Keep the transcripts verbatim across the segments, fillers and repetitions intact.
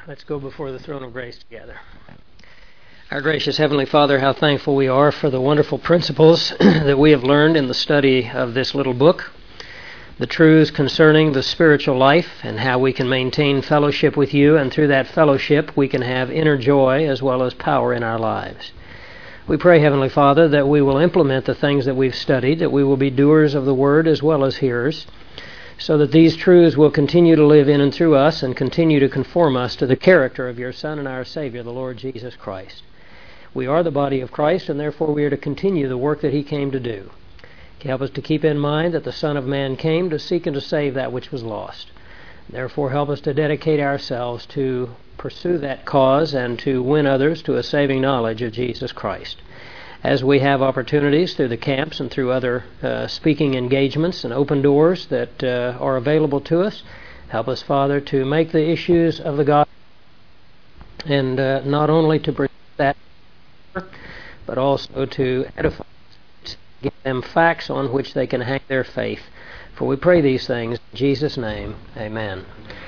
Let's go before the throne of grace together. Our gracious Heavenly Father, how thankful we are for the wonderful principles that we have learned in the study of this little book, the truths concerning the spiritual life and how we can maintain fellowship with you, and through that fellowship we can have inner joy as well as power in our lives. We pray, Heavenly Father, that we will implement the things that we've studied, that we will be doers of the Word as well as hearers, so that these truths will continue to live in and through us and continue to conform us to the character of your Son and our Savior, the Lord Jesus Christ. We are the body of Christ, and therefore we are to continue the work that He came to do. Help us to keep in mind that the Son of Man came to seek and to save that which was lost. Therefore help us to dedicate ourselves to pursue that cause and to win others to a saving knowledge of Jesus Christ. As we have opportunities through the camps and through other uh, speaking engagements and open doors that uh, are available to us, help us, Father, to make the issues of the gospel, and uh, not only to present that, but also to edify, give them facts on which they can hang their faith. For we pray these things in Jesus' name, amen.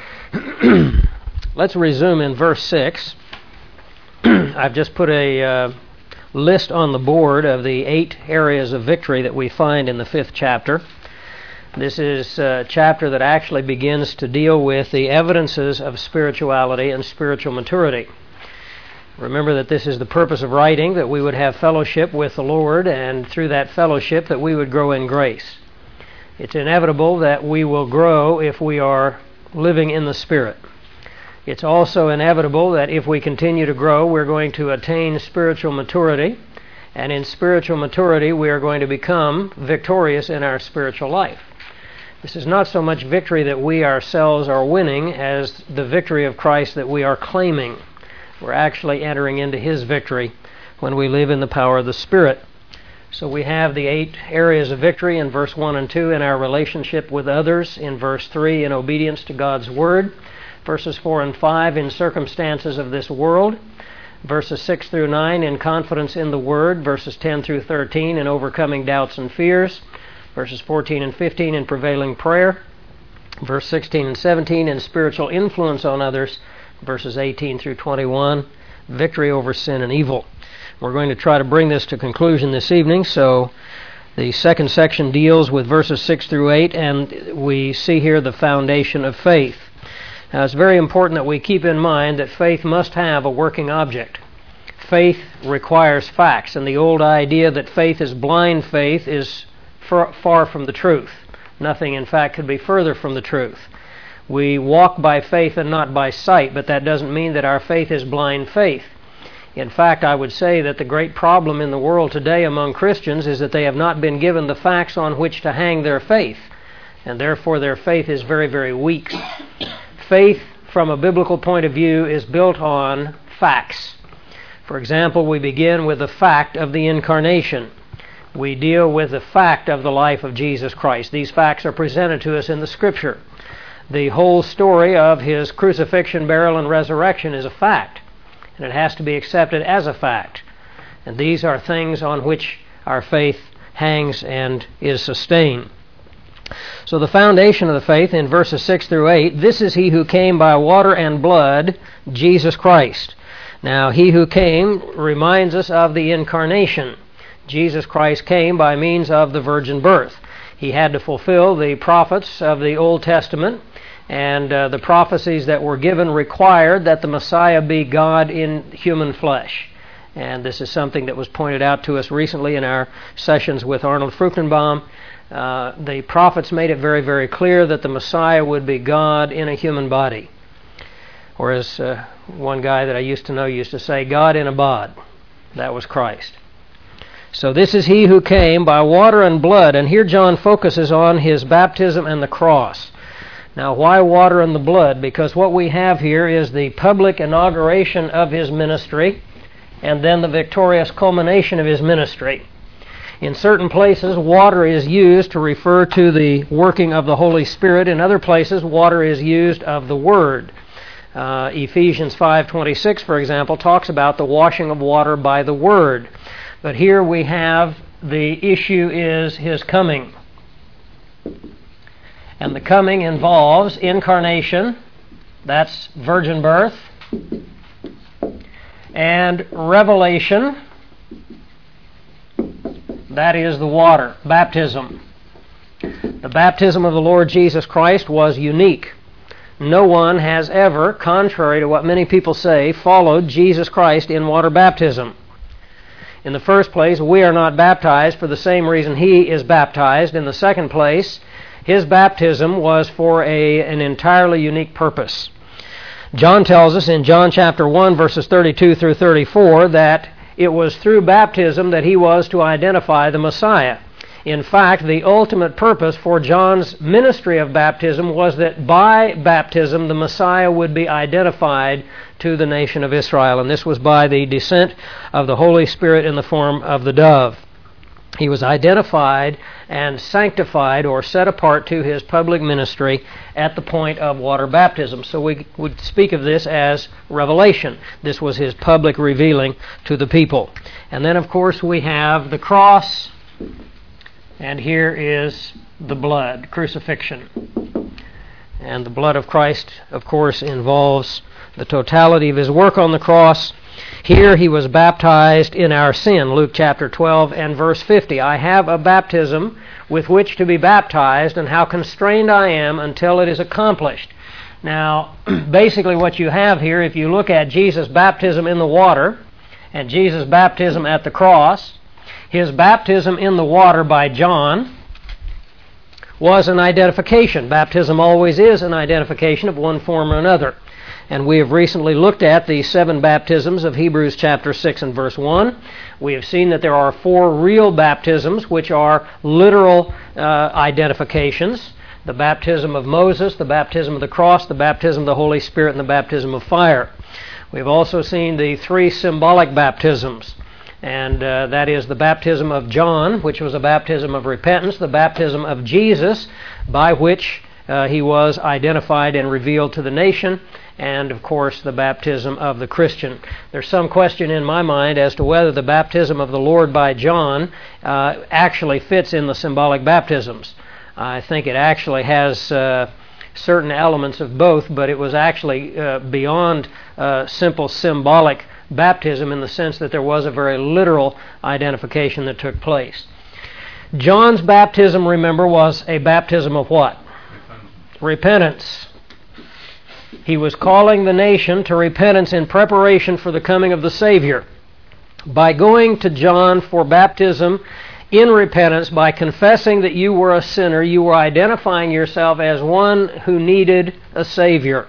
Let's resume in verse six. I've just put a uh, list on the board of the eight areas of victory that we find in the fifth chapter. This is a chapter that actually begins to deal with the evidences of spirituality and spiritual maturity. Remember that this is the purpose of writing, that we would have fellowship with the Lord, and through that fellowship that we would grow in grace. It's inevitable that we will grow if we are living in the Spirit. It's also inevitable that if we continue to grow, we're going to attain spiritual maturity, and in spiritual maturity we are going to become victorious in our spiritual life. This is not so much victory that we ourselves are winning as the victory of Christ that we are claiming. We're actually entering into His victory when we live in the power of the Spirit. So we have the eight areas of victory in verse one and two in our relationship with others, in verse three in obedience to God's Word, verses four and five in circumstances of this world, verses six through nine in confidence in the Word, verses ten through thirteen in overcoming doubts and fears, verses fourteen and fifteen in prevailing prayer, verse sixteen and seventeen in spiritual influence on others, verses eighteen through twenty-one, victory over sin and evil. We're going to try to bring this to conclusion this evening, so the second section deals with verses six through eight, and we see here the foundation of faith. Now, it's very important that we keep in mind that faith must have a working object. Faith requires facts, and the old idea that faith is blind faith is far, far from the truth. Nothing, in fact, could be further from the truth. We walk by faith and not by sight, but that doesn't mean that our faith is blind faith. In fact, I would say that the great problem in the world today among Christians is that they have not been given the facts on which to hang their faith, and therefore their faith is very, very weak. Faith, from a biblical point of view, is built on facts. For example, we begin with the fact of the incarnation. We deal with the fact of the life of Jesus Christ. These facts are presented to us in the Scripture. The whole story of His crucifixion, burial, and resurrection is a fact, and it has to be accepted as a fact. And these are things on which our faith hangs and is sustained. So the foundation of the faith in verses six through eight, this is He who came by water and blood, Jesus Christ. Now, He who came reminds us of the incarnation. Jesus Christ came by means of the virgin birth. He had to fulfill the prophets of the Old Testament, and uh, the prophecies that were given required that the Messiah be God in human flesh. And this is something that was pointed out to us recently in our sessions with Arnold Fruchtenbaum. Uh, the prophets made it very, very clear that the Messiah would be God in a human body. Or as uh, one guy that I used to know used to say, God in a bod. That was Christ. So this is He who came by water and blood, and here John focuses on His baptism and the cross. Now, why water and the blood? Because what we have here is the public inauguration of His ministry, and then the victorious culmination of His ministry. In certain places, water is used to refer to the working of the Holy Spirit. In other places, water is used of the Word. Uh, Ephesians five twenty-six, for example, talks about the washing of water by the Word. But here we have the issue is His coming. And the coming involves incarnation, that's virgin birth, and revelation, that is the water, baptism. The baptism of the Lord Jesus Christ was unique. No one has ever, contrary to what many people say, followed Jesus Christ in water baptism. In the first place, we are not baptized for the same reason He is baptized. In the second place, His baptism was for a, an entirely unique purpose. John tells us in John chapter one, verses thirty-two through thirty-four, that it was through baptism that He was to identify the Messiah. In fact, the ultimate purpose for John's ministry of baptism was that by baptism the Messiah would be identified to the nation of Israel, and this was by the descent of the Holy Spirit in the form of the dove. He was identified and sanctified or set apart to His public ministry at the point of water baptism. So we would speak of this as revelation. This was His public revealing to the people. And then, of course, we have the cross. And here is the blood, crucifixion. And the blood of Christ, of course, involves the totality of His work on the cross. Here He was baptized in our sin, Luke chapter twelve and verse fifty. I have a baptism with which to be baptized, and how constrained I am until it is accomplished. Now, basically what you have here, if you look at Jesus' baptism in the water and Jesus' baptism at the cross, His baptism in the water by John was an identification. Baptism always is an identification of one form or another. And we have recently looked at the seven baptisms of Hebrews chapter six and verse one. We have seen that there are four real baptisms which are literal uh, identifications. The baptism of Moses, the baptism of the cross, the baptism of the Holy Spirit, and the baptism of fire. We've also seen the three symbolic baptisms. And uh, that is the baptism of John, which was a baptism of repentance, the baptism of Jesus, by which uh, He was identified and revealed to the nation, and, of course, the baptism of the Christian. There's some question in my mind as to whether the baptism of the Lord by John uh, actually fits in the symbolic baptisms. I think it actually has uh, certain elements of both, but it was actually uh, beyond uh, simple symbolic baptism in the sense that there was a very literal identification that took place. John's baptism, remember, was a baptism of what? Repentance. Repentance. He was calling the nation to repentance in preparation for the coming of the Savior. By going to John for baptism in repentance, by confessing that you were a sinner, you were identifying yourself as one who needed a Savior.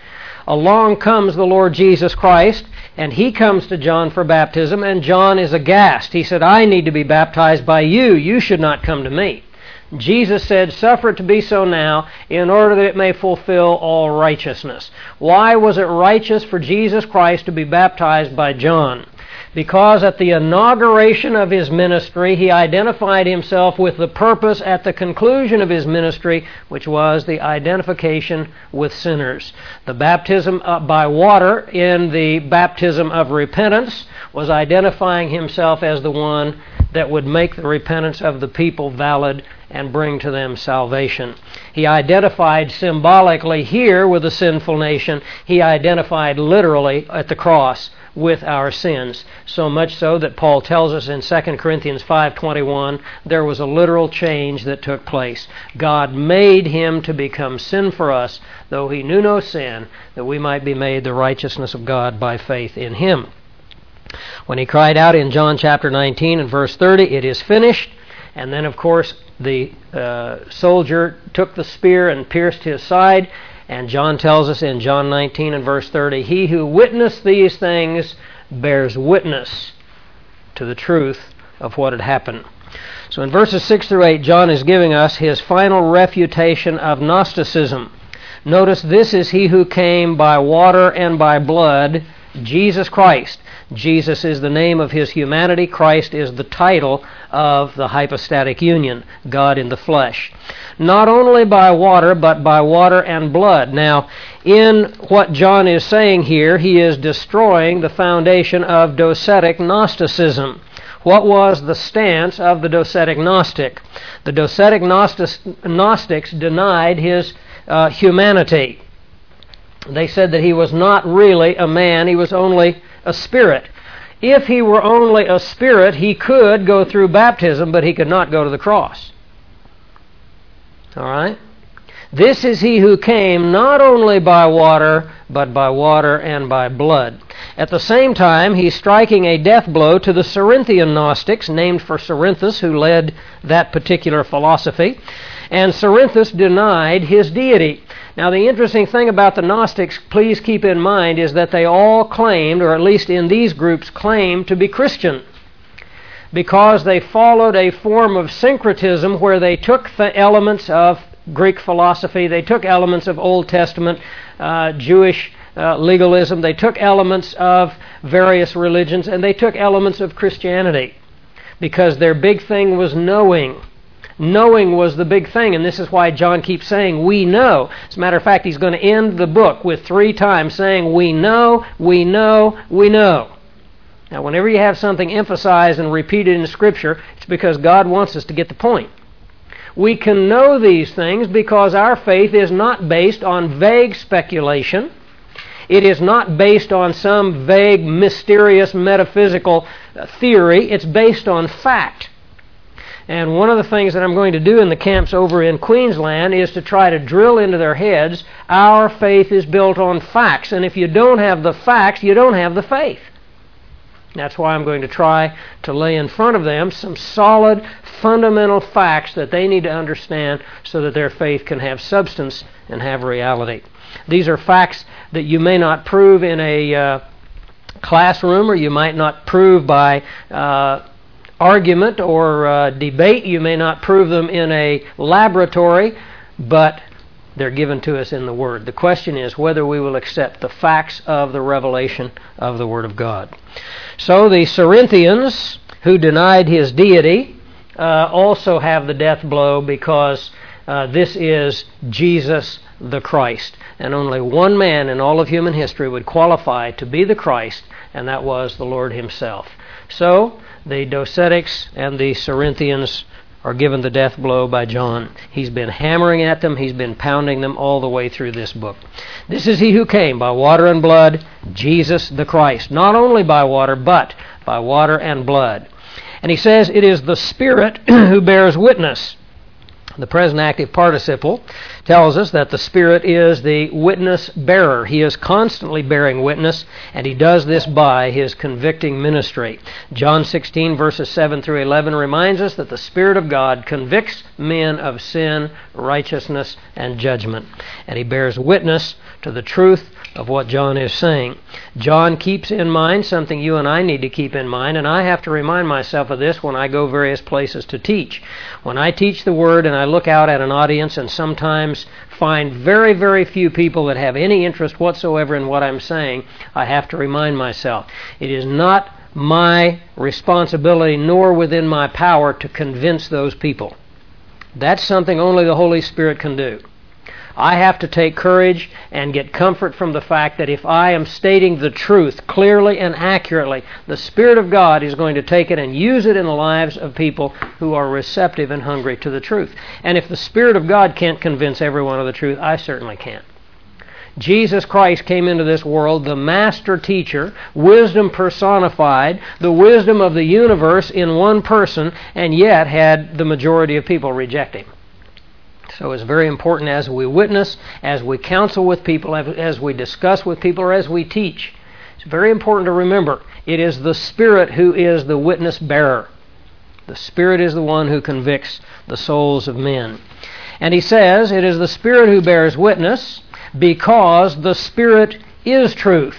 Along comes the Lord Jesus Christ, and He comes to John for baptism, and John is aghast. He said, I need to be baptized by you. You should not come to me. Jesus said, suffer it to be so now, in order that it may fulfill all righteousness. Why was it righteous for Jesus Christ to be baptized by John? Because at the inauguration of His ministry, He identified Himself with the purpose at the conclusion of His ministry, which was the identification with sinners. The baptism by water in the baptism of repentance was identifying Himself as the one that would make the repentance of the people valid and bring to them salvation. He identified symbolically here with a sinful nation. He identified literally at the cross with our sins, so much so that Paul tells us in Second Corinthians five twenty-one, there was a literal change that took place. God made Him to become sin for us, though He knew no sin, that we might be made the righteousness of God by faith in Him. When He cried out in John chapter nineteen and verse thirty, it is finished, and then of course the uh, soldier took the spear and pierced His side. And John tells us in John nineteen and verse thirty, He who witnessed these things bears witness to the truth of what had happened. So in verses six through eight, John is giving us his final refutation of Gnosticism. Notice this is He who came by water and by blood, Jesus Christ. Jesus is the name of His humanity. Christ is the title of the hypostatic union, God in the flesh. Not only by water, but by water and blood. Now, in what John is saying here, he is destroying the foundation of docetic Gnosticism. What was the stance of the docetic Gnostic? The docetic Gnostic, Gnostics denied His uh, humanity. They said that he was not really a man, he was only a spirit. If he were only a spirit, he could go through baptism, but he could not go to the cross. All right? This is he who came not only by water, but by water and by blood. At the same time, he's striking a death blow to the Cerinthian Gnostics, named for Cerinthus, who led that particular philosophy. And Cerinthus denied his deity. Now, the interesting thing about the Gnostics, please keep in mind, is that they all claimed, or at least in these groups, claimed to be Christian, because they followed a form of syncretism where they took the elements of Greek philosophy, they took elements of Old Testament uh, Jewish uh, legalism, they took elements of various religions, and they took elements of Christianity, because their big thing was knowing. Knowing was the big thing, and this is why John keeps saying, we know. As a matter of fact, he's going to end the book with three times saying, we know, we know, we know. Now, whenever you have something emphasized and repeated in Scripture, it's because God wants us to get the point. We can know these things because our faith is not based on vague speculation. It is not based on some vague, mysterious, metaphysical theory. It's based on fact. And one of the things that I'm going to do in the camps over in Queensland is to try to drill into their heads, our faith is built on facts. And if you don't have the facts, you don't have the faith. That's why I'm going to try to lay in front of them some solid, fundamental facts that they need to understand so that their faith can have substance and have reality. These are facts that you may not prove in a uh, classroom, or you might not prove by uh, argument or uh, debate. You may not prove them in a laboratory, but they're given to us in the Word. The question is whether we will accept the facts of the revelation of the Word of God. So the Cerinthians, who denied his deity, uh, also have the death blow because uh, this is Jesus the Christ. And only one man in all of human history would qualify to be the Christ, and that was the Lord himself. So the Docetics and the Cerinthians are given the death blow by John. He's been hammering at them, he's been pounding them all the way through this book. This is he who came by water and blood, Jesus the Christ. Not only by water, but by water and blood. And he says it is the Spirit who bears witness. The present active participle tells us that the Spirit is the witness bearer. He is constantly bearing witness, and he does this by his convicting ministry. John sixteen, verses seven through eleven reminds us that the Spirit of God convicts men of sin, righteousness, and judgment. And he bears witness to the truth of what John is saying. John keeps in mind something you and I need to keep in mind, and I have to remind myself of this when I go various places to teach. When I teach the Word and I look out at an audience and sometimes find very, very few people that have any interest whatsoever in what I'm saying, I have to remind myself, it is not my responsibility nor within my power to convince those people. That's something only the Holy Spirit can do. I have to take courage and get comfort from the fact that if I am stating the truth clearly and accurately, the Spirit of God is going to take it and use it in the lives of people who are receptive and hungry to the truth. And if the Spirit of God can't convince everyone of the truth, I certainly can't. Jesus Christ came into this world, the master teacher, wisdom personified, the wisdom of the universe in one person, and yet had the majority of people reject him. So it's very important as we witness, as we counsel with people, as we discuss with people, or as we teach. It's very important to remember, it is the Spirit who is the witness bearer. The Spirit is the one who convicts the souls of men. And he says, it is the Spirit who bears witness because the Spirit is truth.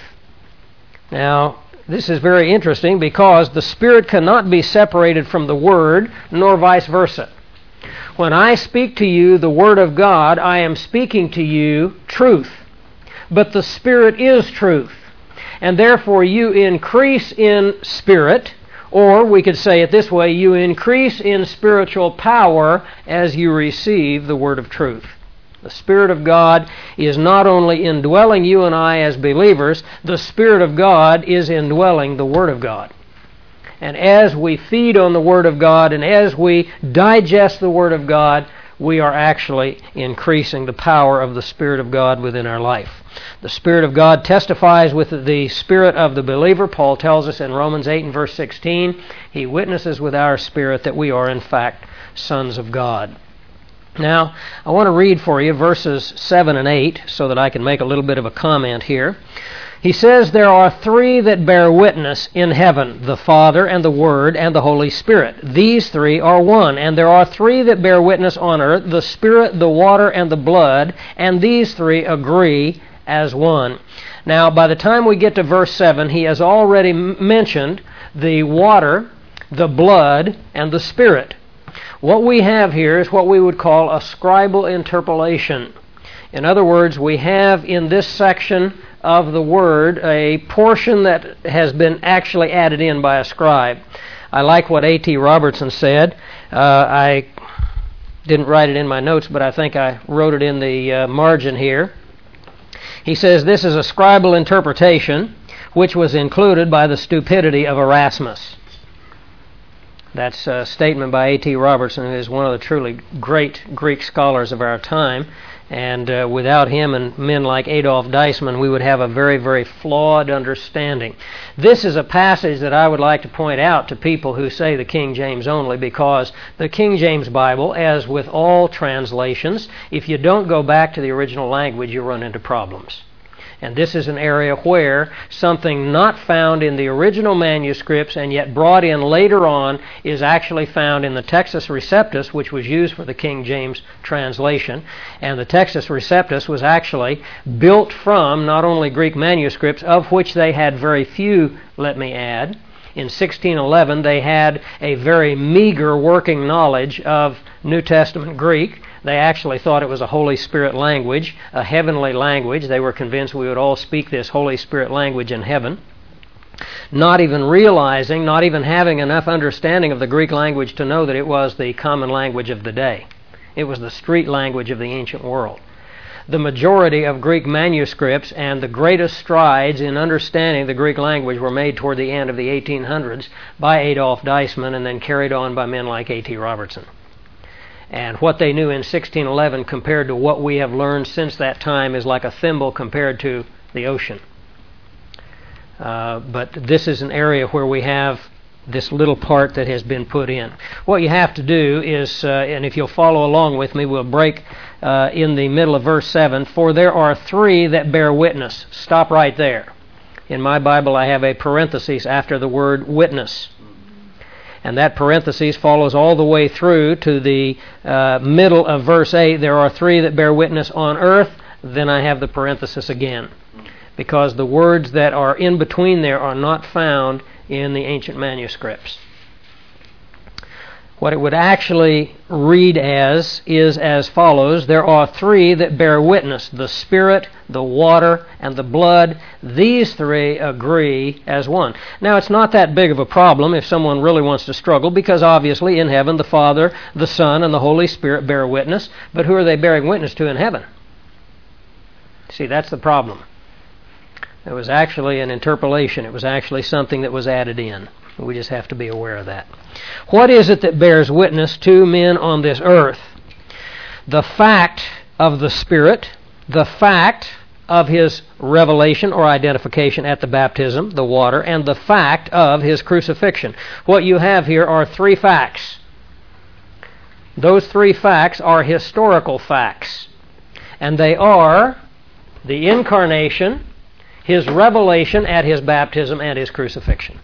Now, this is very interesting because the Spirit cannot be separated from the Word, nor vice versa. When I speak to you the Word of God, I am speaking to you truth. But the Spirit is truth. And therefore you increase in spirit, or we could say it this way, you increase in spiritual power as you receive the Word of truth. The Spirit of God is not only indwelling you and I as believers, the Spirit of God is indwelling the Word of God. And as we feed on the Word of God and as we digest the Word of God, we are actually increasing the power of the Spirit of God within our life. The Spirit of God testifies with the spirit of the believer. Paul tells us in Romans eight and verse sixteen, he witnesses with our spirit that we are in fact sons of God. Now, I want to read for you verses seven and eight so that I can make a little bit of a comment here. He says, there are three that bear witness in heaven, the Father and the Word and the Holy Spirit. These three are one. And there are three that bear witness on earth, the Spirit, the water, and the blood, and these three agree as one. Now, by the time we get to verse seven, he has already m- mentioned the water, the blood, and the Spirit. What we have here is what we would call a scribal interpolation. In other words, we have in this section of the Word a portion that has been actually added in by a scribe. I like what A T Robertson said. Uh, I didn't write it in my notes, but I think I wrote it in the uh, margin here. He says, this is a scribal interpretation which was included by the stupidity of Erasmus. That's a statement by A T Robertson, who is one of the truly great Greek scholars of our time. And uh, without him and men like Adolf Deisman, we would have a very, very flawed understanding. This is a passage that I would like to point out to people who say the King James only, because the King James Bible, as with all translations, if you don't go back to the original language, you run into problems. And this is an area where something not found in the original manuscripts and yet brought in later on is actually found in the Textus Receptus, which was used for the King James translation. And the Textus Receptus was actually built from not only Greek manuscripts, of which they had very few, let me add. In sixteen eleven, they had a very meager working knowledge of New Testament Greek. They actually thought it was a Holy Spirit language, a heavenly language. They were convinced we would all speak this Holy Spirit language in heaven. Not even realizing, not even having enough understanding of the Greek language to know that it was the common language of the day. It was the street language of the ancient world. The majority of Greek manuscripts and the greatest strides in understanding the Greek language were made toward the end of the eighteen hundreds by Adolf Deisman and then carried on by men like A T Robertson. And what they knew in sixteen eleven compared to what we have learned since that time is like a thimble compared to the ocean. Uh, but this is an area where we have this little part that has been put in. What you have to do is, uh, and if you'll follow along with me, we'll break uh, in the middle of verse seven. For there are three that bear witness. Stop right there. In my Bible I have a parenthesis after the word witness. And that parenthesis follows all the way through to the uh, middle of verse eight. There are three that bear witness on earth. Then I have the parenthesis again. Because the words that are in between there are not found in the ancient manuscripts. What it would actually read as is as follows. There are three that bear witness, the Spirit, the water, and the blood. These three agree as one. Now, it's not that big of a problem if someone really wants to struggle, because obviously in heaven the Father, the Son, and the Holy Spirit bear witness. But who are they bearing witness to in heaven? See, that's the problem. It was actually an interpolation. It was actually something that was added in. We just have to be aware of that. What is it that bears witness to men on this earth? The fact of the Spirit, the fact of His revelation or identification at the baptism, the water, and the fact of His crucifixion. What you have here are three facts. Those three facts are historical facts. And they are the incarnation, His revelation at His baptism, and His crucifixion.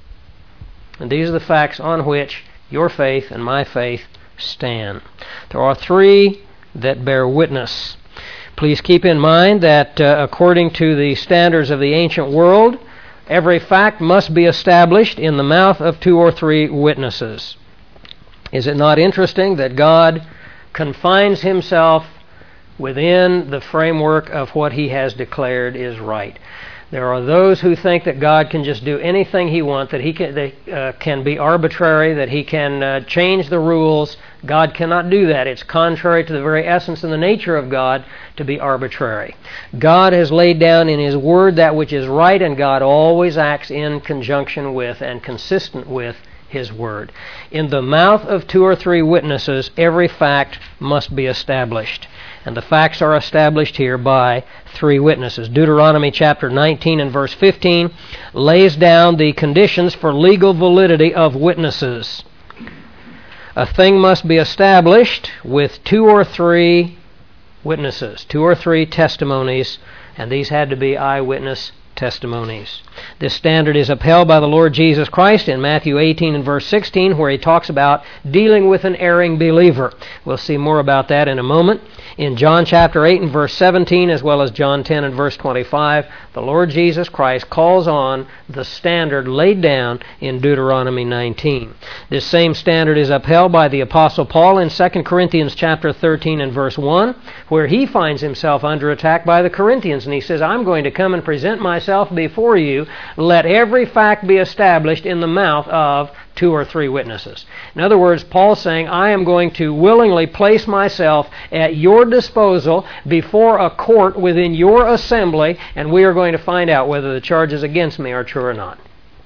And these are the facts on which your faith and my faith stand. There are three that bear witness. Please keep in mind that uh, according to the standards of the ancient world, every fact must be established in the mouth of two or three witnesses. Is it not interesting that God confines Himself within the framework of what He has declared is right? There are those who think that God can just do anything He wants, that He can, they, uh, can be arbitrary, that He can uh, change the rules. God cannot do that. It's contrary to the very essence and the nature of God to be arbitrary. God has laid down in His Word that which is right, and God always acts in conjunction with and consistent with His word. In the mouth of two or three witnesses, every fact must be established. And the facts are established here by three witnesses. Deuteronomy chapter nineteen and verse fifteen lays down the conditions for legal validity of witnesses. A thing must be established with two or three witnesses, two or three testimonies, and these had to be eyewitness testimonies. This standard is upheld by the Lord Jesus Christ in Matthew eighteen and verse sixteen, where He talks about dealing with an erring believer. We'll see more about that in a moment. In John chapter eight and verse seventeen, as well as John ten and verse twenty-five, the Lord Jesus Christ calls on the standard laid down in Deuteronomy nineteen. This same standard is upheld by the Apostle Paul in Second Corinthians chapter thirteen and verse one, where he finds himself under attack by the Corinthians, and he says, I'm going to come and present myself before you. Let every fact be established in the mouth of two or three witnesses. In other words, Paul's saying, I am going to willingly place myself at your disposal before a court within your assembly, and we are going to find out whether the charges against me are true or not.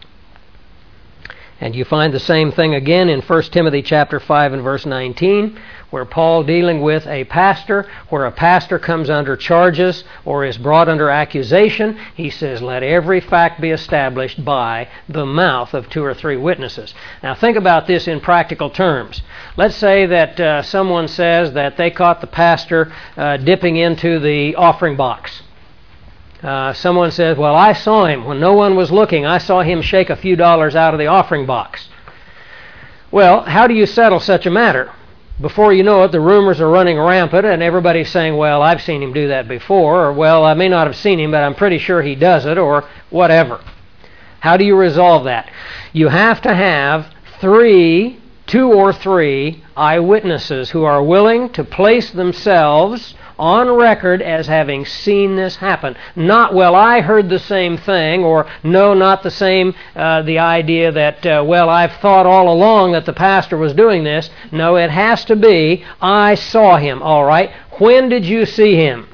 And you find the same thing again in First Timothy chapter five and verse nineteen, where Paul, dealing with a pastor, where a pastor comes under charges or is brought under accusation, he says, let every fact be established by the mouth of two or three witnesses. Now think about this in practical terms. Let's say that uh, someone says that they caught the pastor uh, dipping into the offering box. Uh, someone says, well, I saw him when no one was looking. I saw him shake a few dollars out of the offering box. Well, how do you settle such a matter? Before you know it, the rumors are running rampant, and everybody's saying, well, I've seen him do that before, or, well, I may not have seen him, but I'm pretty sure he does it, or whatever. How do you resolve that? You have to have three, two or three eyewitnesses who are willing to place themselves on record as having seen this happen. Not, well, I heard the same thing, or no, not the same, uh, the idea that, uh, well, I've thought all along that the pastor was doing this. No, it has to be, I saw him, all right. When did you see him?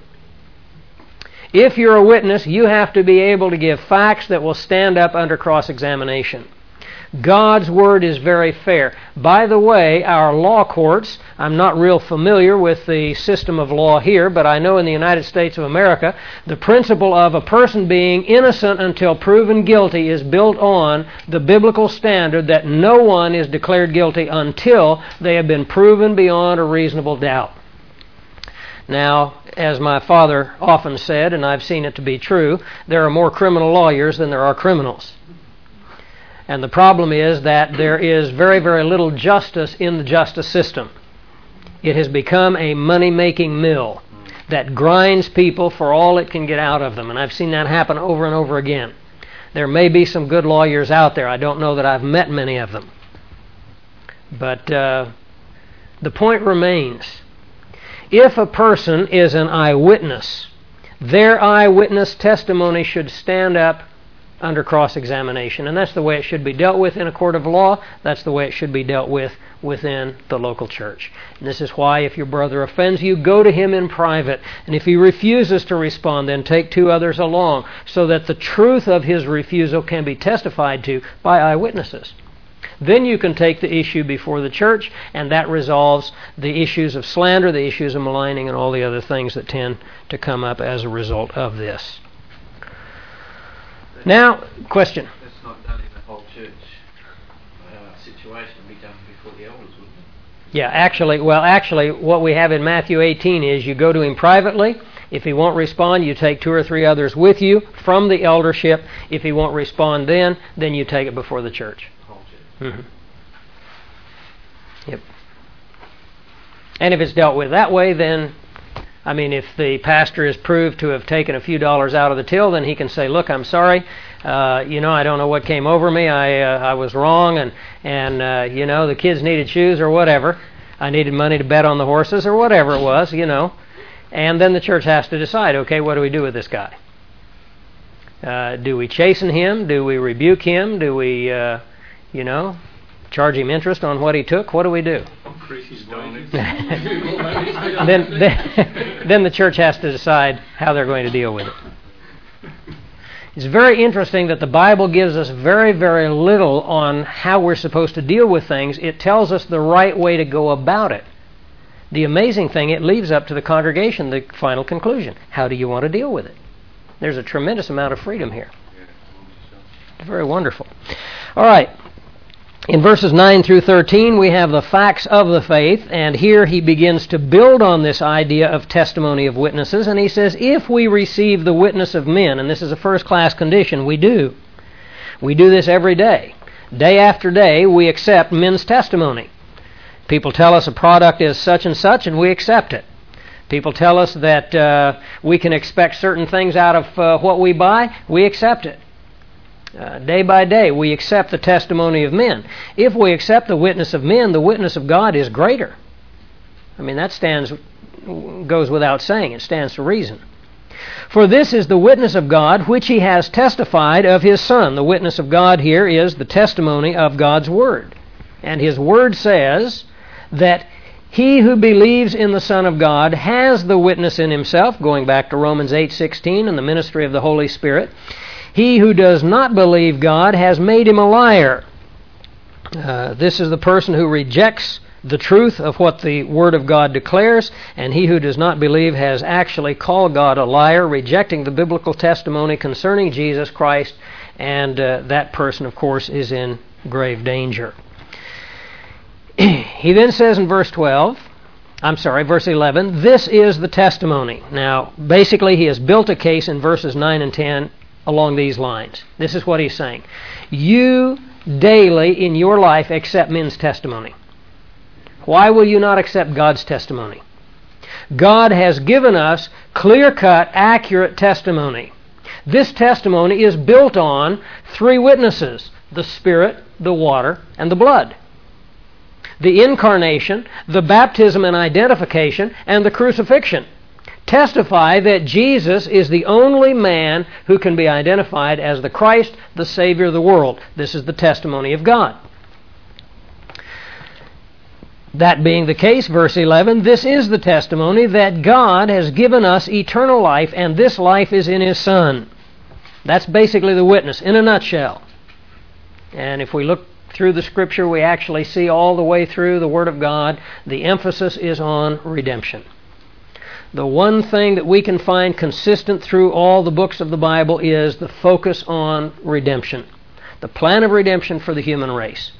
If you're a witness, you have to be able to give facts that will stand up under cross-examination. God's Word is very fair. By the way, our law courts, I'm not real familiar with the system of law here, but I know in the United States of America, the principle of a person being innocent until proven guilty is built on the biblical standard that no one is declared guilty until they have been proven beyond a reasonable doubt. Now, as my father often said, and I've seen it to be true, there are more criminal lawyers than there are criminals. And the problem is that there is very, very little justice in the justice system. It has become a money-making mill that grinds people for all it can get out of them. And I've seen that happen over and over again. There may be some good lawyers out there. I don't know that I've met many of them. But uh, the point remains. If a person is an eyewitness, their eyewitness testimony should stand up under cross-examination. And that's the way it should be dealt with in a court of law. That's the way it should be dealt with within the local church. And this is why if your brother offends you, go to him in private. And if he refuses to respond, then take two others along so that the truth of his refusal can be testified to by eyewitnesses. Then you can take the issue before the church, and that resolves the issues of slander, the issues of maligning, and all the other things that tend to come up as a result of this. Now, question. That's not done in the whole church uh, situation. It'll be done before the elders, wouldn't it? Yeah, actually, well, actually, what we have in Matthew eighteen is you go to him privately. If he won't respond, you take two or three others with you from the eldership. If he won't respond then, then you take it before the church. Whole church. Mm-hmm. Yep. And if it's dealt with that way, then I mean, if the pastor is proved to have taken a few dollars out of the till, then he can say, look, I'm sorry. Uh, you know, I don't know what came over me. I uh, I was wrong, and, and uh, you know, the kids needed shoes or whatever. I needed money to bet on the horses or whatever it was, you know. And then the church has to decide, okay, what do we do with this guy? Uh, do we chasten him? Do we rebuke him? Do we, uh, you know, charge him interest on what he took? What do we do? then, then, then the church has to decide how they're going to deal with it. It's very interesting that the Bible gives us very, very little on how we're supposed to deal with things. It tells us the right way to go about it. The amazing thing, it leaves up to the congregation the final conclusion. How do you want to deal with it? There's a tremendous amount of freedom here. Very wonderful. All right. In verses nine through thirteen, we have the facts of the faith, and here he begins to build on this idea of testimony of witnesses, and he says, if we receive the witness of men, and this is a first-class condition, we do. We do this every day. Day after day, we accept men's testimony. People tell us a product is such and such, and we accept it. People tell us that uh, we can expect certain things out of uh, what we buy, we accept it. Uh, day by day, we accept the testimony of men. If we accept the witness of men, the witness of God is greater. I mean, that stands goes without saying. It stands to reason. For this is the witness of God, which he has testified of his Son. The witness of God here is the testimony of God's Word. And his Word says that he who believes in the Son of God has the witness in himself, going back to Romans eight sixteen and the ministry of the Holy Spirit. He who does not believe God has made him a liar. Uh, this is the person who rejects the truth of what the Word of God declares, and he who does not believe has actually called God a liar, rejecting the biblical testimony concerning Jesus Christ, and uh, that person, of course, is in grave danger. He then says in verse twelve, I'm sorry, verse eleven, this is the testimony. Now, basically, he has built a case in verses nine and ten along these lines. This is what he's saying. You daily in your life accept men's testimony. Why will you not accept God's testimony? God has given us clear-cut, accurate testimony. This testimony is built on three witnesses: the Spirit, the water, and the blood. The incarnation, the baptism and identification, and the crucifixion testify that Jesus is the only man who can be identified as the Christ, the Savior of the world. This is the testimony of God. That being the case, verse eleven, this is the testimony that God has given us eternal life, and this life is in His Son. That's basically the witness, in a nutshell. And if we look through the Scripture, we actually see all the way through the Word of God, the emphasis is on redemption. The one thing that we can find consistent through all the books of the Bible is the focus on redemption, the plan of redemption for the human race.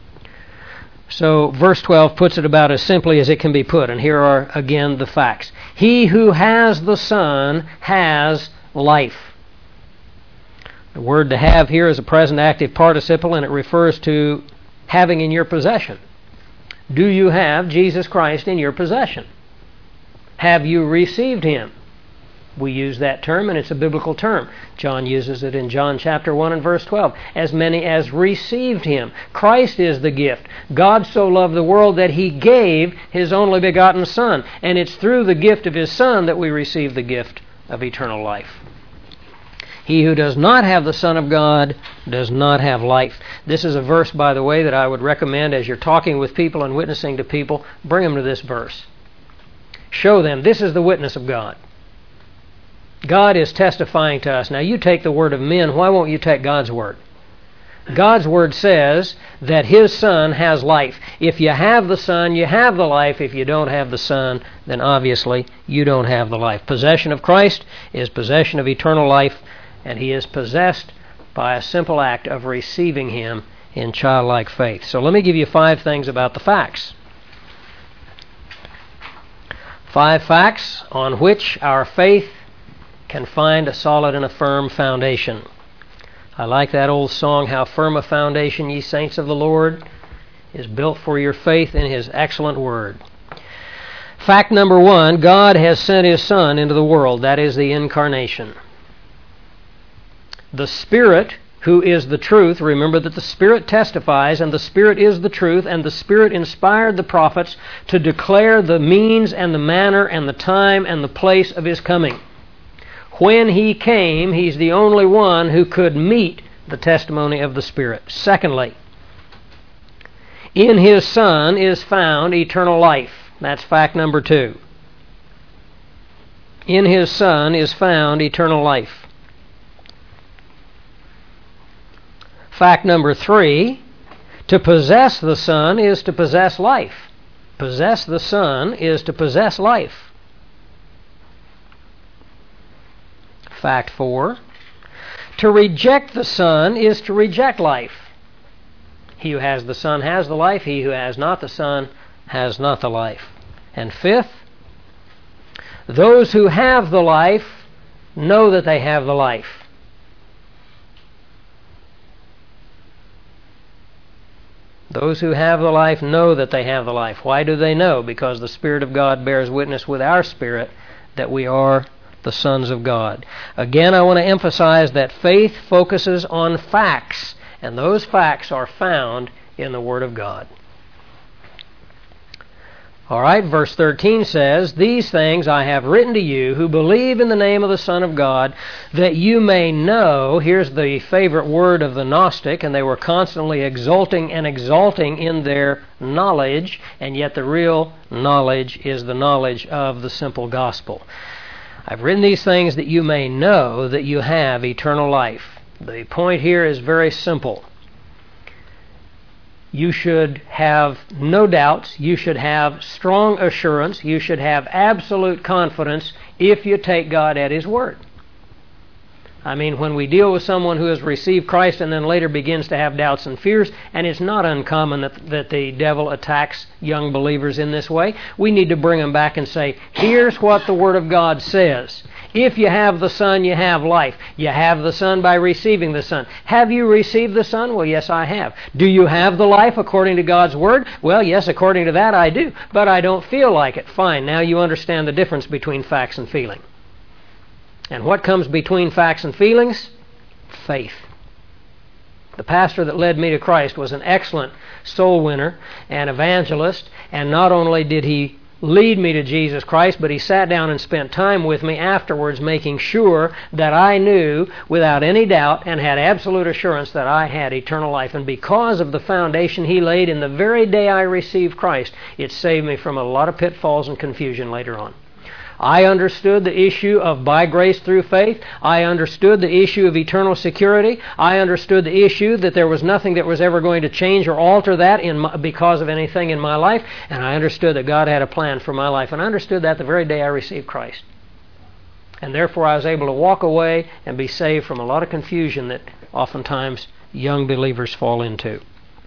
So verse twelve puts it about as simply as it can be put, and here are again the facts. He who has the Son has life. The word to have here is a present active participle, and it refers to having in your possession. Do you have Jesus Christ in your possession? Have you received Him? We use that term, and it's a biblical term. John uses it in John chapter one and verse twelve. As many as received Him. Christ is the gift. God so loved the world that He gave His only begotten Son. And it's through the gift of His Son that we receive the gift of eternal life. He who does not have the Son of God does not have life. This is a verse, by the way, that I would recommend as you're talking with people and witnessing to people. Bring them to this verse. Show them this is the witness of God. God is testifying to us. Now you take the word of men. Why won't you take God's word? God's word says that His Son has life. If you have the Son, you have the life. If you don't have the Son, then obviously you don't have the life. Possession of Christ is possession of eternal life, and he is possessed by a simple act of receiving Him in childlike faith. So let me give you five things about the facts. Five facts on which our faith can find a solid and a firm foundation. I like that old song, "How firm a foundation, ye saints of the Lord, is built for your faith in His excellent word." Fact number one, God has sent His Son into the world. That is the incarnation. The Spirit, who is the truth, remember that the Spirit testifies, and the Spirit is the truth, and the Spirit inspired the prophets to declare the means and the manner and the time and the place of His coming. When He came, He's the only one who could meet the testimony of the Spirit. Secondly, in His Son is found eternal life. That's fact number two. In His Son is found eternal life. Fact number three, to possess the Son is to possess life. Possess the Son is to possess life. Fact four, to reject the Son is to reject life. He who has the Son has the life. He who has not the Son has not the life. And fifth, those who have the life know that they have the life. Those who have the life know that they have the life. Why do they know? Because the Spirit of God bears witness with our spirit that we are the sons of God. Again, I want to emphasize that faith focuses on facts, and those facts are found in the Word of God. All right, verse thirteen says, "These things I have written to you who believe in the name of the Son of God, that you may know," here's the favorite word of the Gnostic, and they were constantly exulting and exalting in their knowledge, and yet the real knowledge is the knowledge of the simple gospel. "I've written these things that you may know that you have eternal life." The point here is very simple. You should have no doubts. You should have strong assurance. You should have absolute confidence if you take God at His word. I mean, when we deal with someone who has received Christ and then later begins to have doubts and fears, and it's not uncommon that, that the devil attacks young believers in this way, we need to bring them back and say, here's what the Word of God says. If you have the Son, you have life. You have the Son by receiving the Son. Have you received the Son? Well, yes, I have. Do you have the life according to God's Word? Well, yes, according to that I do. But I don't feel like it. Fine, now you understand the difference between facts and feeling. And what comes between facts and feelings? Faith. The pastor that led me to Christ was an excellent soul winner and evangelist, and not only did he lead me to Jesus Christ, but he sat down and spent time with me afterwards making sure that I knew without any doubt and had absolute assurance that I had eternal life. And because of the foundation he laid in the very day I received Christ, it saved me from a lot of pitfalls and confusion later on. I understood the issue of by grace through faith. I understood the issue of eternal security. I understood the issue that there was nothing that was ever going to change or alter that in my, because of anything in my life. And I understood that God had a plan for my life. And I understood that the very day I received Christ. And therefore I was able to walk away and be saved from a lot of confusion that oftentimes young believers fall into.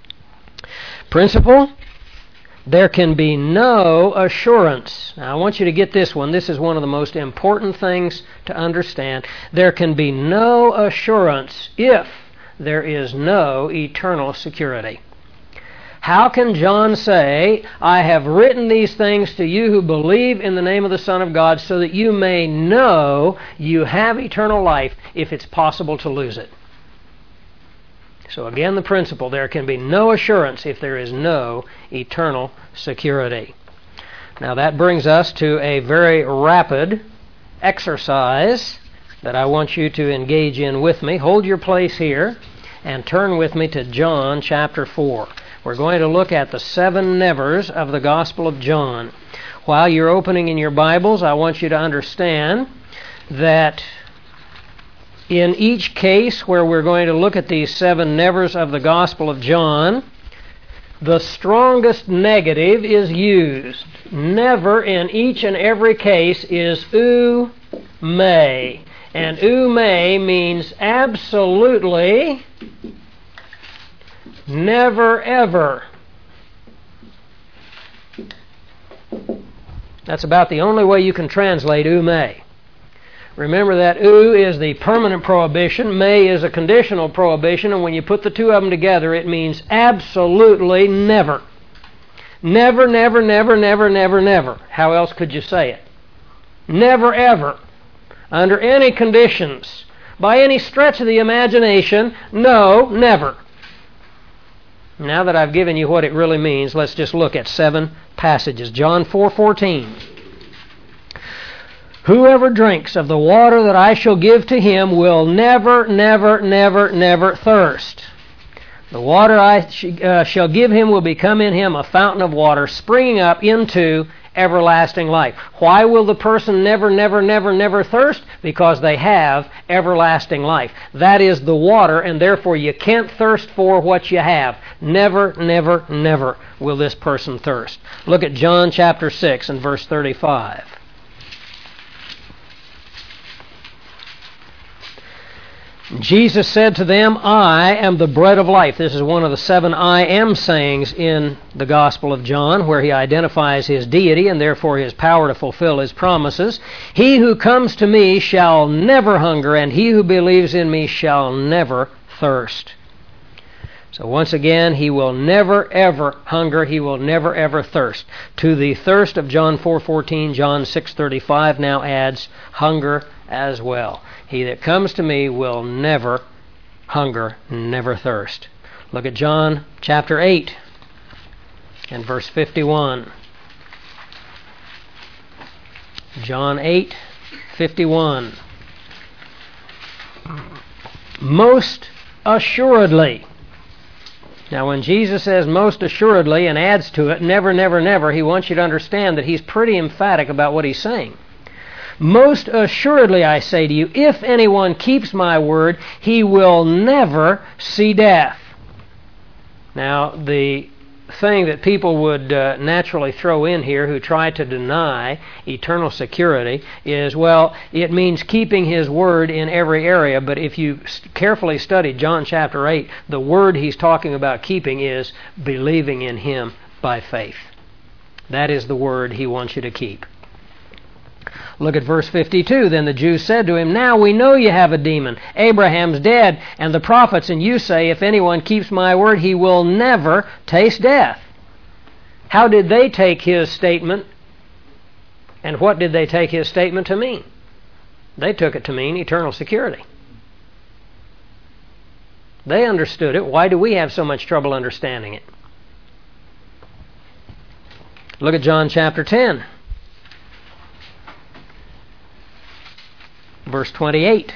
Principle: there can be no assurance. Now, I want you to get this one. This is one of the most important things to understand. There can be no assurance if there is no eternal security. How can John say, "I have written these things to you who believe in the name of the Son of God so that you may know you have eternal life," if it's possible to lose it? So again, the principle, there can be no assurance if there is no eternal security. Now that brings us to a very rapid exercise that I want you to engage in with me. Hold your place here and turn with me to John chapter four. We're going to look at the seven nevers of the Gospel of John. While you're opening in your Bibles, I want you to understand that in each case where we're going to look at these seven nevers of the Gospel of John, the strongest negative is used. Never in each and every case is ou may. And ou may means absolutely, never ever. That's about the only way you can translate ou may. Remember that ou is the permanent prohibition, may is a conditional prohibition, and when you put the two of them together, it means absolutely never. Never, never, never, never, never, never. How else could you say it? Never, ever. Under any conditions, by any stretch of the imagination, no, never. Now that I've given you what it really means, let's just look at seven passages. John four fourteen. "Whoever drinks of the water that I shall give to him will never, never, never, never thirst. The water I sh- uh, shall give him will become in him a fountain of water springing up into everlasting life. Why will the person never, never, never, never thirst? Because they have everlasting life. That is the water, and therefore you can't thirst for what you have. Never, never, never will this person thirst. Look at John chapter six and verse thirty-five. Jesus said to them, I am the bread of life. This is one of the seven I am sayings in the Gospel of John, where he identifies his deity and therefore his power to fulfill his promises. He who comes to me shall never hunger, and he who believes in me shall never thirst. So once again, he will never ever hunger, he will never ever thirst. To the thirst of John four fourteen, John six thirty-five now adds hunger as well. He that comes to me will never hunger, never thirst. Look at John chapter eight and verse fifty-one. John eight fifty-one. Most assuredly. Now when Jesus says most assuredly and adds to it never, never, never, he wants you to understand that he's pretty emphatic about what he's saying. Most assuredly, I say to you, if anyone keeps my word, he will never see death. Now, the thing that people would uh, naturally throw in here who try to deny eternal security is, well, it means keeping his word in every area. But if you carefully study John chapter eight, the word he's talking about keeping is believing in him by faith. That is the word he wants you to keep. Look at verse fifty-two. Then the Jews said to him, now we know you have a demon. Abraham's dead, and the prophets, and you say, if anyone keeps my word, he will never taste death. How did they take his statement, and what did they take his statement to mean? They took it to mean eternal security. They understood it. Why do we have so much trouble understanding it? Look at John chapter ten. Verse twenty-eight.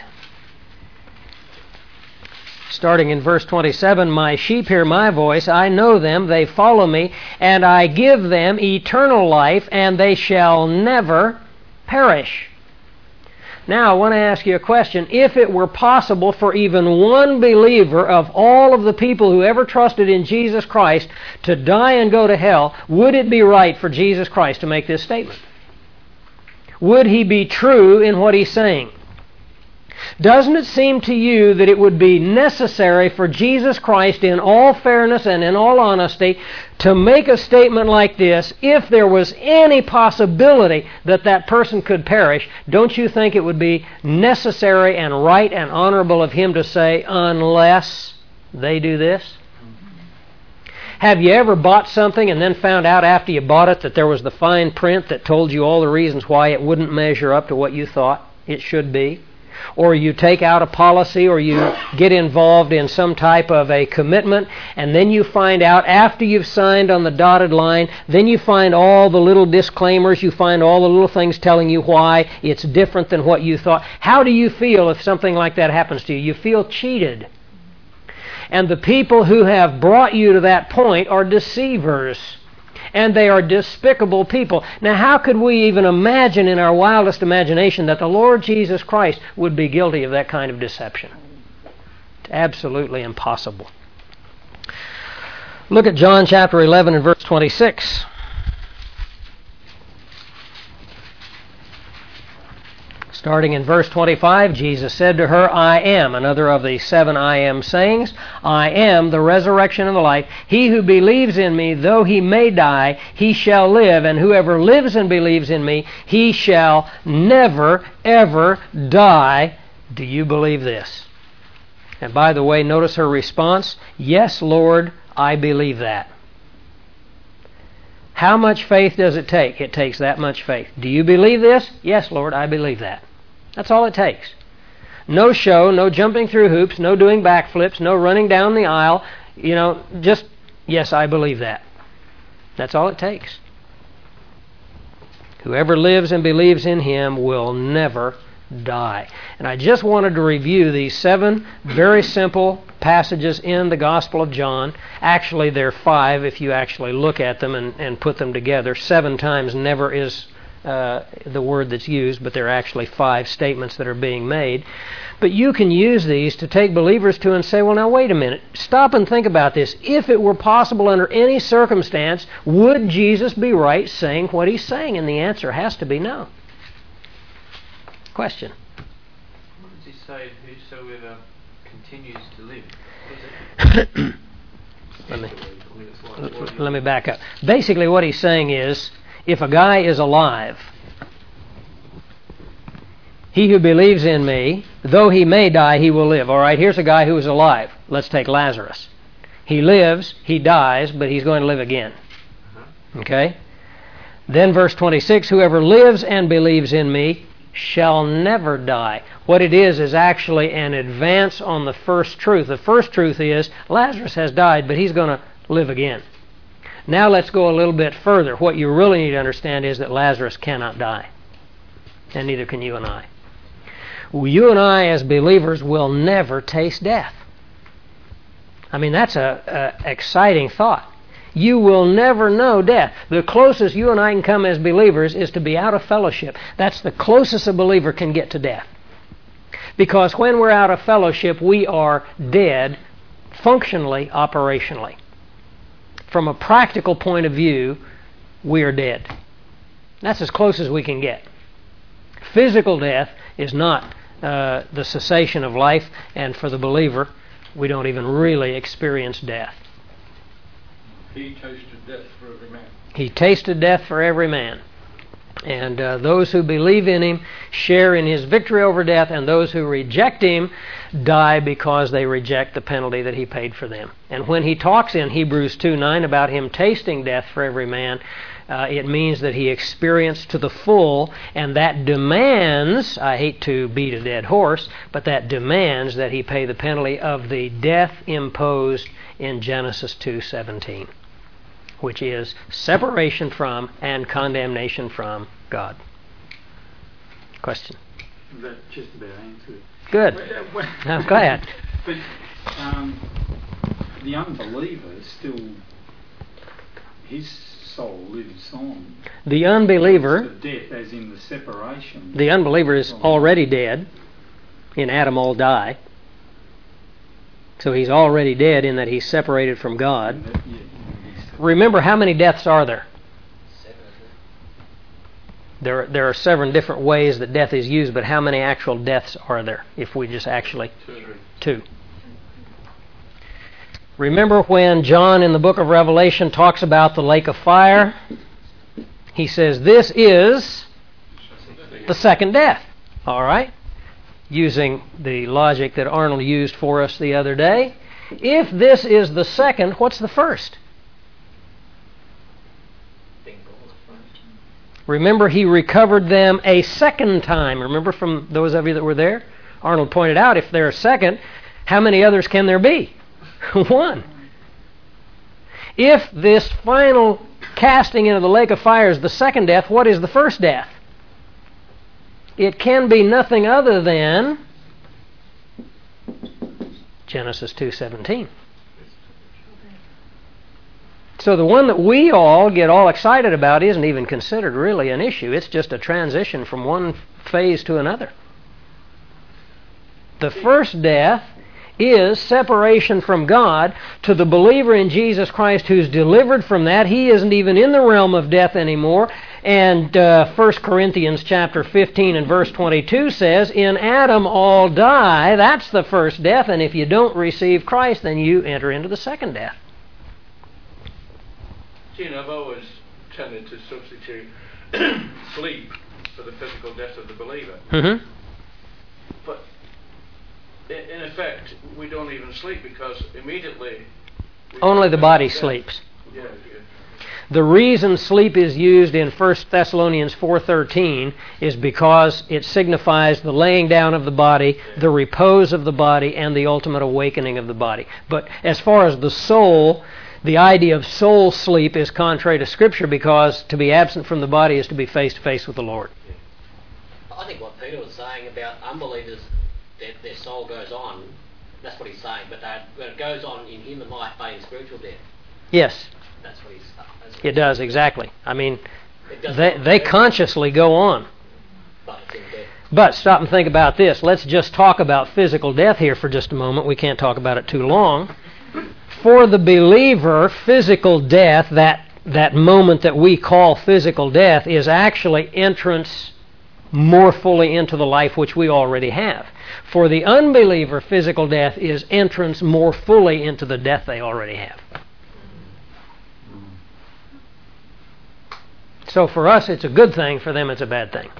Starting in verse twenty-seven, my sheep hear my voice, I know them, they follow me, and I give them eternal life, and they shall never perish. Now, I want to ask you a question. If it were possible for even one believer of all of the people who ever trusted in Jesus Christ to die and go to hell, would it be right for Jesus Christ to make this statement? Would he be true in what he's saying? Doesn't it seem to you that it would be necessary for Jesus Christ, in all fairness and in all honesty, to make a statement like this if there was any possibility that that person could perish? Don't you think it would be necessary and right and honorable of him to say, unless they do this? Have you ever bought something and then found out after you bought it that there was the fine print that told you all the reasons why it wouldn't measure up to what you thought it should be? Or you take out a policy, or you get involved in some type of a commitment, and then you find out after you've signed on the dotted line, then you find all the little disclaimers, you find all the little things telling you why it's different than what you thought. How do you feel if something like that happens to you? You feel cheated. And the people who have brought you to that point are deceivers. And they are despicable people. Now, how could we even imagine in our wildest imagination that the Lord Jesus Christ would be guilty of that kind of deception? It's absolutely impossible. Look at John chapter eleven and verse twenty-six. Starting in verse twenty-five, Jesus said to her, I am, another of the seven I am sayings, I am the resurrection and the life. He who believes in me, though he may die, he shall live. And whoever lives and believes in me, he shall never, ever die. Do you believe this? And by the way, notice her response, yes, Lord, I believe that. How much faith does it take? It takes that much faith. Do you believe this? Yes, Lord, I believe that. That's all it takes. No show, no jumping through hoops, no doing backflips, no running down the aisle. You know, just, yes, I believe that. That's all it takes. Whoever lives and believes in him will never die. And I just wanted to review these seven very simple passages in the Gospel of John. Actually, there are five if you actually look at them and, and put them together. Seven times never is uh, the word that's used, but there are actually five statements that are being made. But you can use these to take believers to and say, well, now wait a minute. Stop and think about this. If it were possible under any circumstance, would Jesus be right saying what he's saying? And the answer has to be no. Question. What does he say? Whosoever continues to live. What is it? let me let me back up. Basically, what he's saying is, if a guy is alive, he who believes in me, though he may die, he will live. All right, here's a guy who is alive. Let's take Lazarus. He lives, he dies, but he's going to live again. Okay? Then verse twenty-six, whoever lives and believes in me shall never die. What it is is actually an advance on the first truth. The first truth is Lazarus has died, but he's going to live again. Now let's go a little bit further. What you really need to understand is that Lazarus cannot die, and neither can you and I. You and I as believers will never taste death. I mean, that's a, a exciting thought. You will never know death. The closest you and I can come as believers is to be out of fellowship. That's the closest a believer can get to death. Because when we're out of fellowship, we are dead functionally, operationally. From a practical point of view, we are dead. That's as close as we can get. Physical death is not uh, the cessation of life, and for the believer, we don't even really experience death. He tasted death for every man. He tasted death for every man. And uh, those who believe in him share in his victory over death, and those who reject him die because they reject the penalty that he paid for them. And when he talks in Hebrews two nine about him tasting death for every man, uh, it means that he experienced to the full, and that demands, I hate to beat a dead horse, but that demands that he pay the penalty of the death imposed in Genesis two seventeen. Which is separation from and condemnation from God. Question? That just about answered. Good. Well, well, I'm glad. But um, the unbeliever still, his soul lives on. The unbeliever, The death, as in the separation. the unbeliever is already dead. In Adam all die. So he's already dead in that he's separated from God. That, yeah. Remember, how many deaths are there? Seven. There, there are seven different ways that death is used, but how many actual deaths are there? If we just actually... Two. Two. Remember when John in the book of Revelation talks about the lake of fire? He says, this is the second death. All right? Using the logic that Arnold used for us the other day. If this is the second, what's the first? Remember, he recovered them a second time. Remember from those of you that were there? Arnold pointed out, if they're a second, how many others can there be? One. If this final casting into the lake of fire is the second death, what is the first death? It can be nothing other than Genesis two seventeen. So the one that we all get all excited about isn't even considered really an issue. It's just a transition from one phase to another. The first death is separation from God. To the believer in Jesus Christ who's delivered from that, he isn't even in the realm of death anymore. And uh, First Corinthians chapter fifteen and verse twenty-two says, in Adam all die. That's the first death. And if you don't receive Christ, then you enter into the second death. See, and I've always tended to substitute sleep for the physical death of the believer. Mm-hmm. But in, in effect, we don't even sleep because immediately... Only the body sleeps. Yeah, yeah. The reason sleep is used in First Thessalonians four thirteen is because it signifies the laying down of the body, yeah. the repose of the body, and the ultimate awakening of the body. But as far as the soul... The idea of soul sleep is contrary to Scripture because to be absent from the body is to be face to face with the Lord. I think what Peter was saying about unbelievers, their, their soul goes on, That's what he's saying. But that, when it goes on in human life, fading spiritual death. Yes. That's what he's. That's what It does, exactly. I mean, it they they consciously go on. But it's in death. But stop and think about this. Let's just talk about physical death here for just a moment. We can't talk about it too long. For the believer, physical death, that that moment that we call physical death, is actually entrance more fully into the life which we already have. For the unbeliever, physical death is entrance more fully into the death they already have. So for us, it's a good thing. For them, it's a bad thing.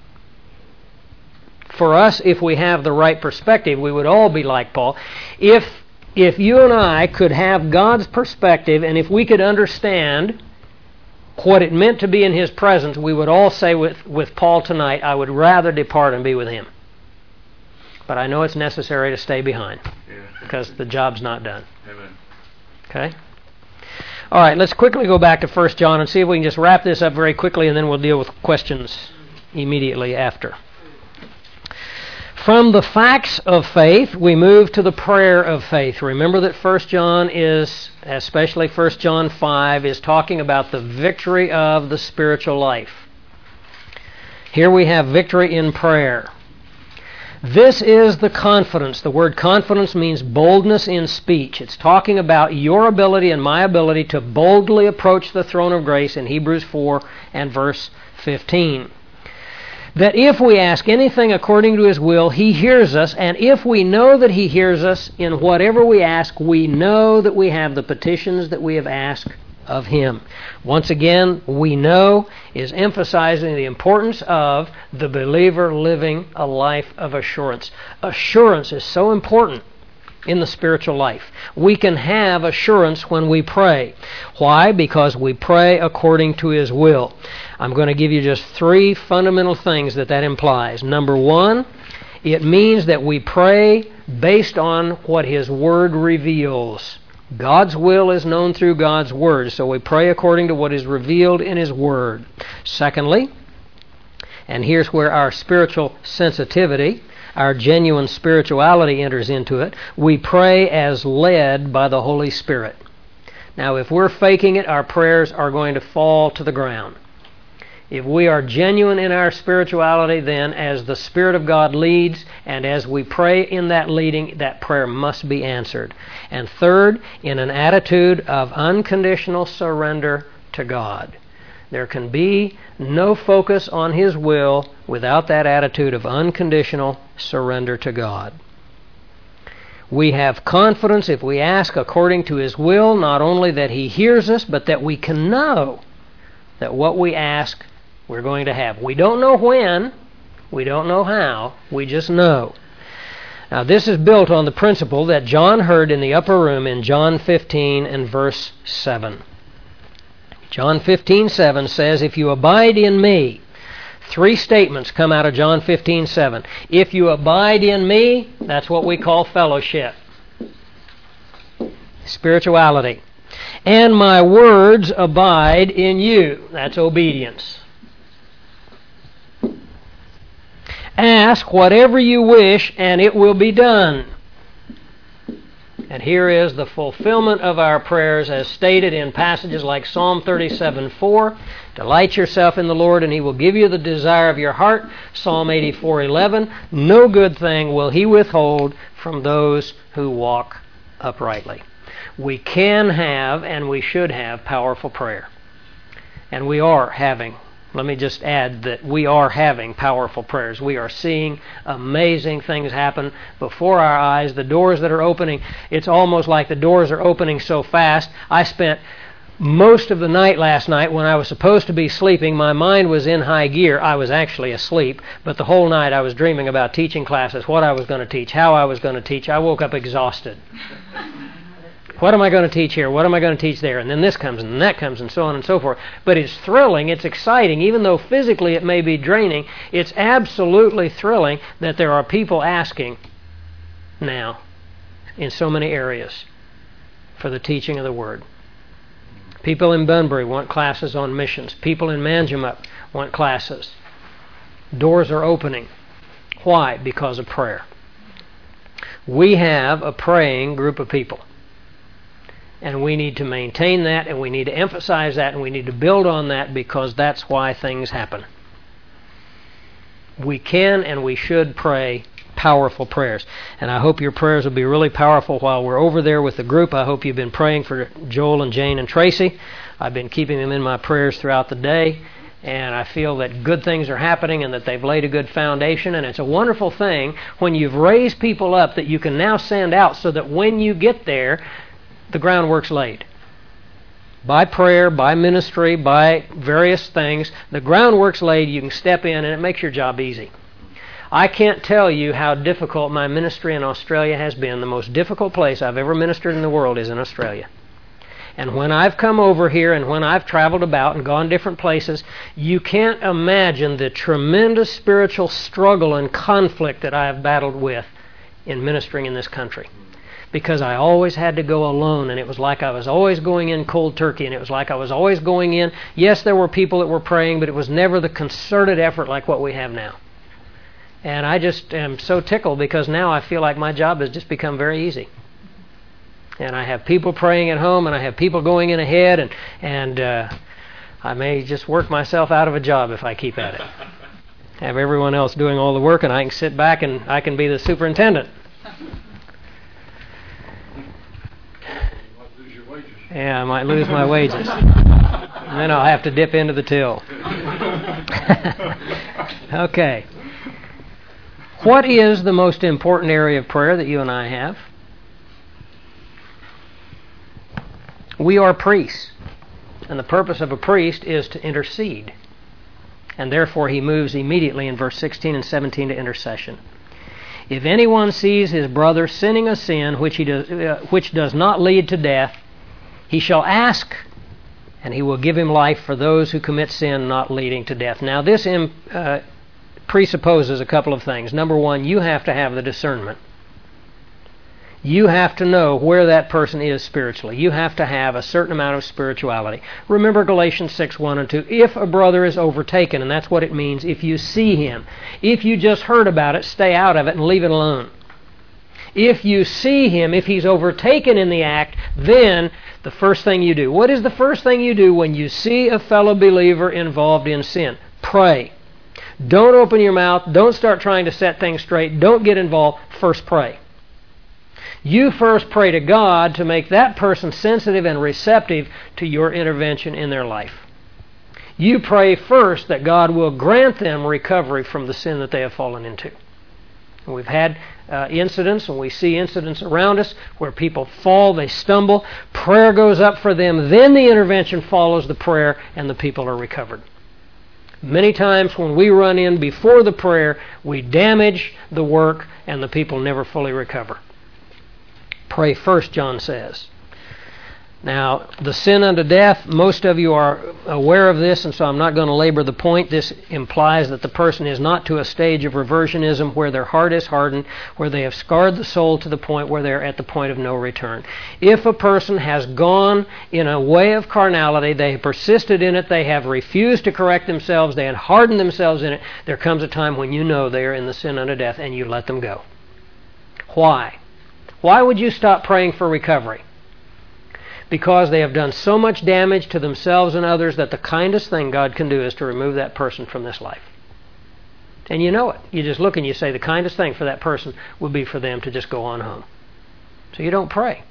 For us, if we have the right perspective, we would all be like Paul. If if you and I could have God's perspective, and if we could understand what it meant to be in His presence, we would all say with, with Paul tonight, I would rather depart and be with Him. But I know it's necessary to stay behind, Yeah. because the job's not done. Amen. Okay? All right, let's quickly go back to First John and see if we can just wrap this up very quickly, and then we'll deal with questions immediately after. From the facts of faith, we move to the prayer of faith. Remember that First John is, especially First John five, is talking about the victory of the spiritual life. Here we have victory in prayer. This is the confidence. The word confidence means boldness in speech. It's talking about your ability and my ability to boldly approach the throne of grace in Hebrews four and verse fifteen. That if we ask anything according to His will, He hears us, and if we know that He hears us in whatever we ask, we know that we have the petitions that we have asked of Him. Once again, we know is emphasizing the importance of the believer living a life of assurance. Assurance is so important in the spiritual life. We can have assurance when we pray. Why? Because we pray according to His will. I'm going to give you just three fundamental things that that implies. Number one, it means that we pray based on what His Word reveals. God's will is known through God's Word, so we pray according to what is revealed in His Word. Secondly, and here's where our spiritual sensitivity, our genuine spirituality enters into it, we pray as led by the Holy Spirit. Now, if we're faking it, our prayers are going to fall to the ground. If we are genuine in our spirituality, then as the Spirit of God leads, and as we pray in that leading, that prayer must be answered. And third, in an attitude of unconditional surrender to God. There can be no focus on His will without that attitude of unconditional surrender to God. We have confidence if we ask according to His will, not only that He hears us, but that we can know that what we ask we're going to have. We don't know when, we don't know how, we just know. Now this is built on the principle that John heard in the upper room in John fifteen and verse seven. John fifteen seven says, if you abide in me, three statements come out of John fifteen seven. If you abide in me, that's what we call fellowship, spirituality. And my words abide in you, that's obedience. Ask whatever you wish, and it will be done. And here is the fulfillment of our prayers as stated in passages like Psalm thirty-seven four. Delight yourself in the Lord, and He will give you the desire of your heart. Psalm eighty-four eleven. No good thing will He withhold from those who walk uprightly. We can have, and we should have, powerful prayer. And we are having. Let me just add that we are having powerful prayers. We are seeing amazing things happen before our eyes. The doors that are opening, it's almost like the doors are opening so fast. I spent most of the night last night when I was supposed to be sleeping. My mind was in high gear. I was actually asleep, but the whole night I was dreaming about teaching classes, what I was going to teach, how I was going to teach. I woke up exhausted. What am I going to teach here? What am I going to teach there? And then this comes, and that comes, and so on and so forth. But it's thrilling, it's exciting. Even though physically it may be draining, it's absolutely thrilling that there are people asking now in so many areas for the teaching of the Word. People in Bunbury want classes on missions. People in Manjimup want classes. Doors are opening. Why? Because of prayer. We have a praying group of people. And we need to maintain that, and we need to emphasize that, and we need to build on that, because that's why things happen. We can and we should pray powerful prayers. And I hope your prayers will be really powerful while we're over there with the group. I hope you've been praying for Joel and Jane and Tracy. I've been keeping them in my prayers throughout the day. And I feel that good things are happening and that they've laid a good foundation. And it's a wonderful thing when you've raised people up that you can now send out so that when you get there, the groundwork's laid. By prayer, by ministry, by various things, the groundwork's laid, you can step in and it makes your job easy. I can't tell you how difficult my ministry in Australia has been. The most difficult place I've ever ministered in the world is in Australia. And when I've come over here and when I've traveled about and gone different places, you can't imagine the tremendous spiritual struggle and conflict that I have battled with in ministering in this country. Because I always had to go alone, and it was like I was always going in cold turkey, and it was like I was always going in. Yes, there were people that were praying, but it was never the concerted effort like what we have now. And I just am so tickled because now I feel like my job has just become very easy. And I have people praying at home, and I have people going in ahead, and, and uh, I may just work myself out of a job if I keep at it. Have everyone else doing all the work, and I can sit back and I can be the superintendent. Yeah, I might lose my wages. And then I'll have to dip into the till. Okay. What is the most important area of prayer that you and I have? We are priests. And the purpose of a priest is to intercede. And therefore he moves immediately in verse sixteen and seventeen to intercession. If anyone sees his brother sinning a sin which he does, uh, which does not lead to death, he shall ask, and he will give him life for those who commit sin not leading to death. Now this uh, presupposes a couple of things. Number one, you have to have the discernment. You have to know where that person is spiritually. You have to have a certain amount of spirituality. Remember Galatians six, one and two. If a brother is overtaken, and that's what it means, if you see him. If you just heard about it, stay out of it and leave it alone. If you see him, if he's overtaken in the act, then the first thing you do. What is the first thing you do when you see a fellow believer involved in sin? Pray. Don't open your mouth. Don't start trying to set things straight. Don't get involved. First pray. You first pray to God to make that person sensitive and receptive to your intervention in their life. You pray first that God will grant them recovery from the sin that they have fallen into. And we've had uh, incidents, and we see incidents around us where people fall, they stumble, prayer goes up for them, then the intervention follows the prayer, and the people are recovered. Many times when we run in before the prayer, we damage the work, and the people never fully recover. Pray first, John says. Now, the sin unto death, most of you are aware of this, and so I'm not going to labor the point. This implies that the person is not to a stage of reversionism where their heart is hardened, where they have scarred the soul to the point where they're at the point of no return. If a person has gone in a way of carnality, they have persisted in it, they have refused to correct themselves, they have hardened themselves in it, there comes a time when you know they are in the sin unto death and you let them go. Why? Why would you stop praying for recovery? Because they have done so much damage to themselves and others that the kindest thing God can do is to remove that person from this life. And you know it. You just look and you say the kindest thing for that person would be for them to just go on home. So you don't pray.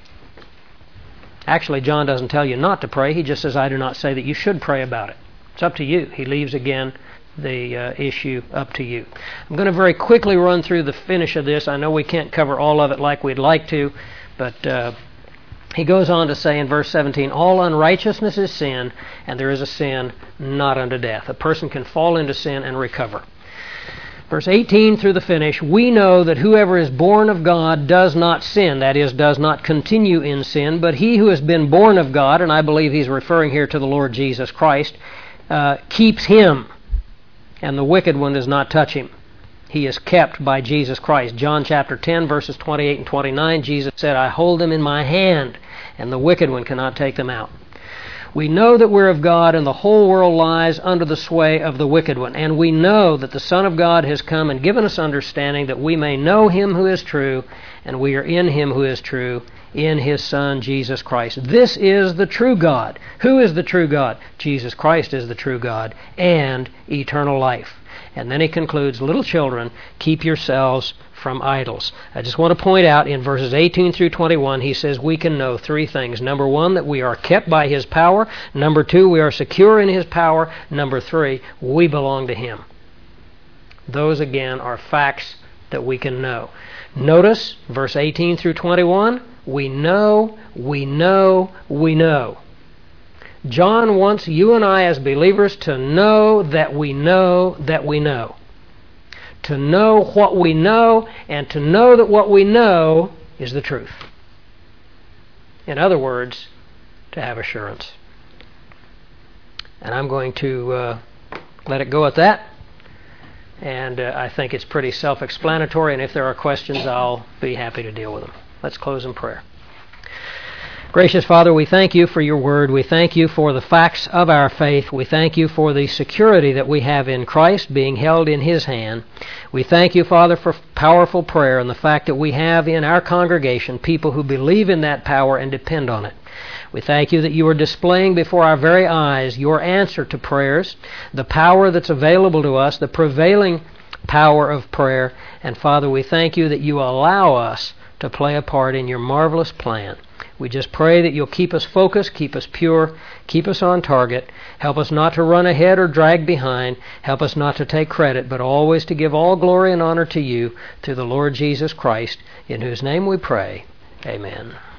Actually, John doesn't tell you not to pray. He just says, I do not say that you should pray about it. It's up to you. He leaves again the uh, issue up to you. I'm going to very quickly run through the finish of this. I know we can't cover all of it like we'd like to, but uh, he goes on to say in verse seventeen, all unrighteousness is sin, and there is a sin not unto death. A person can fall into sin and recover. Verse eighteen through the finish, we know that whoever is born of God does not sin, that is, does not continue in sin, but he who has been born of God, and I believe he's referring here to the Lord Jesus Christ, uh, keeps him, and the wicked one does not touch him. He is kept by Jesus Christ. John chapter ten, verses twenty-eight and twenty-nine, Jesus said, I hold them in my hand, and the wicked one cannot take them out. We know that we're of God, and the whole world lies under the sway of the wicked one. And we know that the Son of God has come and given us understanding that we may know Him who is true, and we are in Him who is true, in His Son, Jesus Christ. This is the true God. Who is the true God? Jesus Christ is the true God, and eternal life. And then he concludes, little children, keep yourselves from idols. I just want to point out in verses eighteen through twenty-one, he says we can know three things. Number one, that we are kept by His power. Number two, we are secure in His power. Number three, we belong to Him. Those, again, are facts that we can know. Notice, verse eighteen through twenty-one, we know, we know, we know. John wants you and I as believers to know that we know that we know. To know what we know, and to know that what we know is the truth. In other words, to have assurance. And I'm going to uh, let it go at that. And uh, I think it's pretty self-explanatory, and if there are questions, I'll be happy to deal with them. Let's close in prayer. Gracious Father, we thank You for Your Word. We thank You for the facts of our faith. We thank You for the security that we have in Christ being held in His hand. We thank You, Father, for powerful prayer and the fact that we have in our congregation people who believe in that power and depend on it. We thank You that You are displaying before our very eyes Your answer to prayers, the power that's available to us, the prevailing power of prayer. And Father, we thank You that You allow us to play a part in Your marvelous plan. We just pray that You'll keep us focused, keep us pure, keep us on target. Help us not to run ahead or drag behind. Help us not to take credit, but always to give all glory and honor to You through the Lord Jesus Christ, in whose name we pray. Amen.